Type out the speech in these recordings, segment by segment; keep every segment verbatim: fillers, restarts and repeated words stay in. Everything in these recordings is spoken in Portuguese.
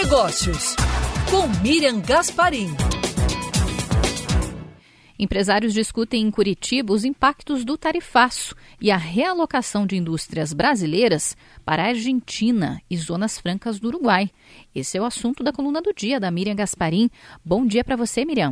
Negócios, com Miriam Gasparim. Empresários discutem em Curitiba os impactos do tarifaço e a realocação de indústrias brasileiras para a Argentina e zonas francas do Uruguai. Esse é o assunto da coluna do dia da Miriam Gasparim. Bom dia para você, Miriam.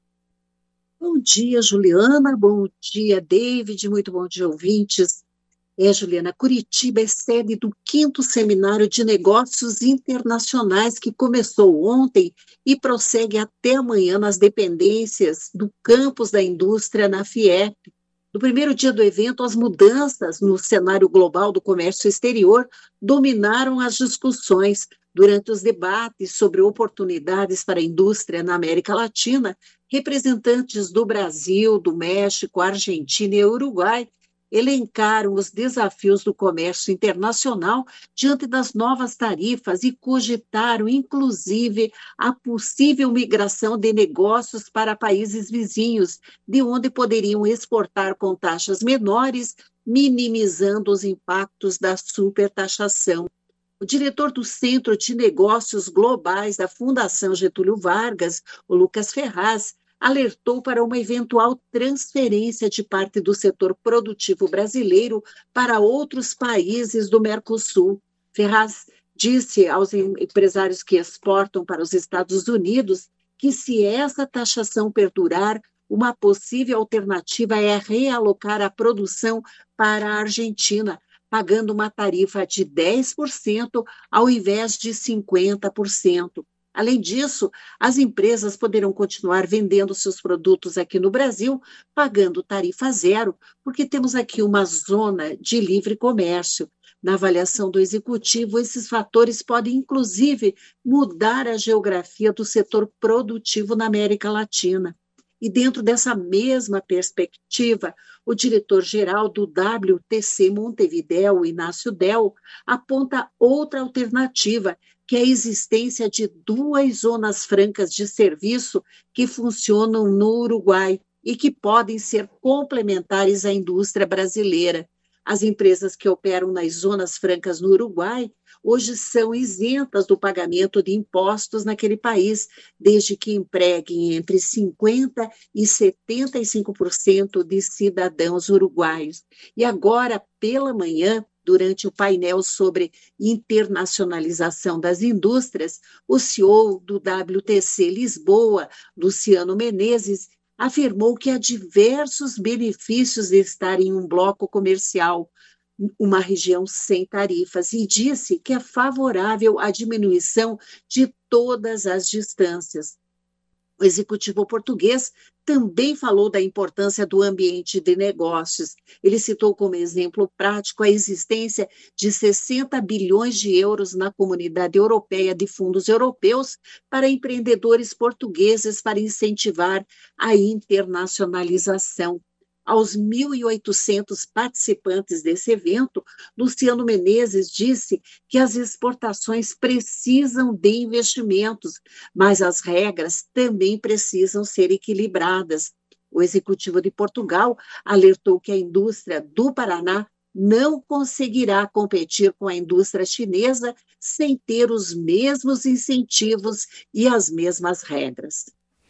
Bom dia, Juliana. Bom dia, David. Muito bom dia, ouvintes. É, Juliana, Curitiba é sede do quinto Seminário de Negócios Internacionais que começou ontem e prossegue até amanhã nas dependências do campus da indústria na Fiesp. No primeiro dia do evento, as mudanças no cenário global do comércio exterior dominaram as discussões. Durante os debates sobre oportunidades para a indústria na América Latina, representantes do Brasil, do México, Argentina e Uruguai elencaram os desafios do comércio internacional diante das novas tarifas e cogitaram, inclusive, a possível migração de negócios para países vizinhos, de onde poderiam exportar com taxas menores, minimizando os impactos da supertaxação. O diretor do Centro de Negócios Globais da Fundação Getúlio Vargas, o Lucas Ferraz, alertou para uma eventual transferência de parte do setor produtivo brasileiro para outros países do Mercosul. Ferraz disse aos empresários que exportam para os Estados Unidos que, se essa taxação perdurar, uma possível alternativa é realocar a produção para a Argentina, pagando uma tarifa de dez por cento ao invés de cinquenta por cento. Além disso, as empresas poderão continuar vendendo seus produtos aqui no Brasil, pagando tarifa zero, porque temos aqui uma zona de livre comércio. Na avaliação do executivo, esses fatores podem, inclusive, mudar a geografia do setor produtivo na América Latina. E dentro dessa mesma perspectiva, o diretor-geral do W T C Montevidéu, Inácio Del, aponta outra alternativa, que é a existência de duas zonas francas de serviço que funcionam no Uruguai e que podem ser complementares à indústria brasileira. As empresas que operam nas zonas francas no Uruguai hoje são isentas do pagamento de impostos naquele país, desde que empreguem entre cinquenta por cento e setenta e cinco por cento de cidadãos uruguaios. E agora, pela manhã, durante o painel sobre internacionalização das indústrias, o C E O do W T C Lisboa, Luciano Menezes, afirmou que há diversos benefícios de estar em um bloco comercial, uma região sem tarifas, e disse que é favorável à diminuição de todas as distâncias. O executivo português também falou da importância do ambiente de negócios. Ele citou como exemplo prático a existência de sessenta bilhões de euros na Comunidade Europeia de Fundos Europeus para empreendedores portugueses para incentivar a internacionalização. Aos mil e oitocentos participantes desse evento, Luciano Menezes disse que as exportações precisam de investimentos, mas as regras também precisam ser equilibradas. O executivo de Portugal alertou que a indústria do Paraná não conseguirá competir com a indústria chinesa sem ter os mesmos incentivos e as mesmas regras.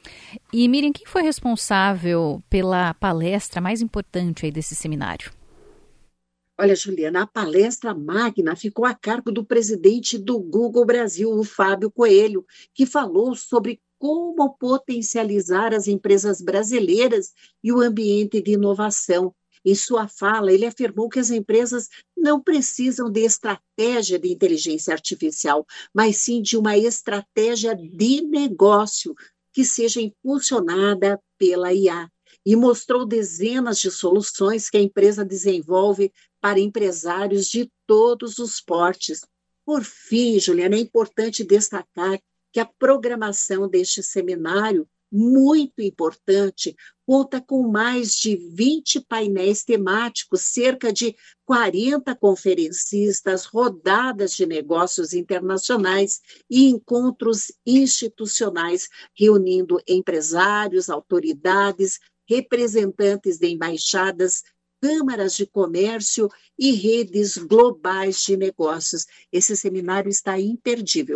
E Miriam, quem foi responsável pela palestra mais importante aí desse seminário? Olha, Juliana, a palestra magna ficou a cargo do presidente do Google Brasil, o Fábio Coelho, que falou sobre como potencializar as empresas brasileiras e o ambiente de inovação. Em sua fala, ele afirmou que as empresas não precisam de estratégia de inteligência artificial, mas sim de uma estratégia de negócio que seja impulsionada pela I A, e mostrou dezenas de soluções que a empresa desenvolve para empresários de todos os portes. Por fim, Juliana, é importante destacar que a programação deste seminário, muito importante, conta com mais de vinte painéis temáticos, cerca de quarenta conferencistas, rodadas de negócios internacionais e encontros institucionais, reunindo empresários, autoridades, representantes de embaixadas, câmaras de comércio e redes globais de negócios. Esse seminário está imperdível.